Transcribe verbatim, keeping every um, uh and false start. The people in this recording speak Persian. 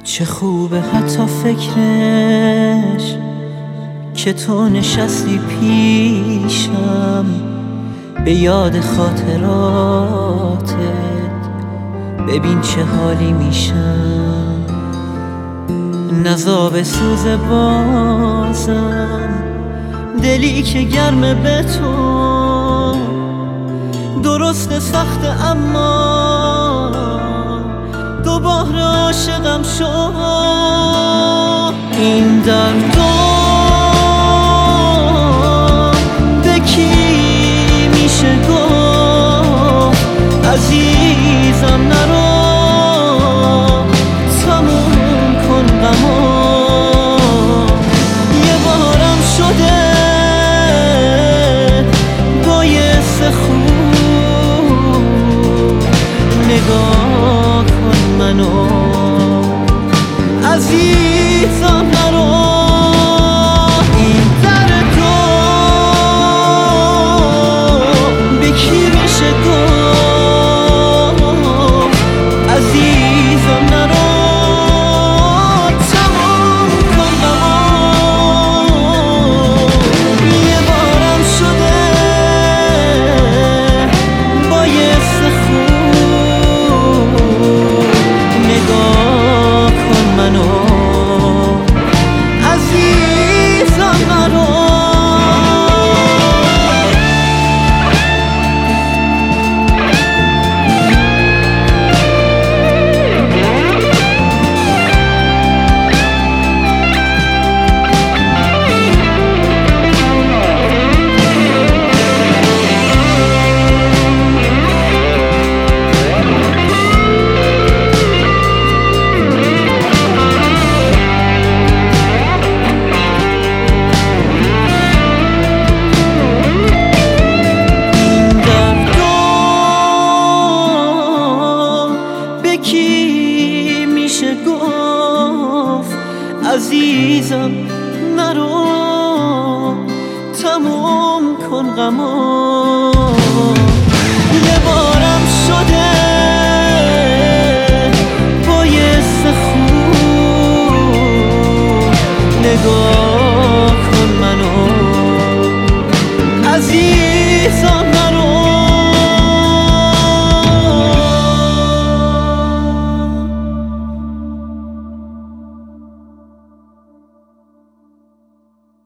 چه خوبه حتی فکرش که تو نشستی پیشم، به یاد خاطراتت ببین چه حالی میشم. نزاب سوز بازم، دلی که گرمه به تو، درست سخت اما دوباره عاشقم شد. این دردو به کی میشه گفت؟ عزیزم نرو، تموم کن غمو. یه بارم شده بایسته خوب نگاه کن منو، عزیزم نرو. این دردو به کی میشه گفت؟ عزیزم نرو، تمام کن غمو. یه بارم شده بایسته خوب نگاه کن منو، عزیزم نرو. کی میشه گفت؟ عزیزم نرو، تموم کن غمو.